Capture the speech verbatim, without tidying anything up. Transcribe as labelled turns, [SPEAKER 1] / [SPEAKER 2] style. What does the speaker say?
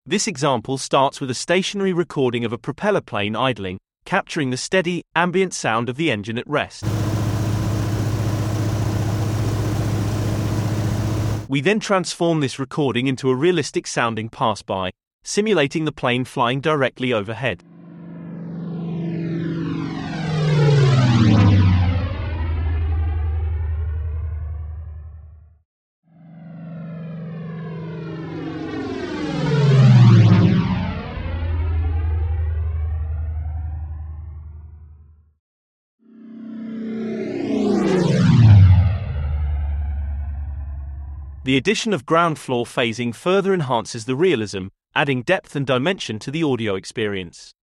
[SPEAKER 1] This example starts with a stationary recording of a propeller plane idling, capturing the steady, ambient sound of the engine at rest. We then transform this recording into a realistic-sounding pass-by, simulating the plane flying directly overhead. The addition of ground floor phasing further enhances the realism, adding depth and dimension to the audio experience.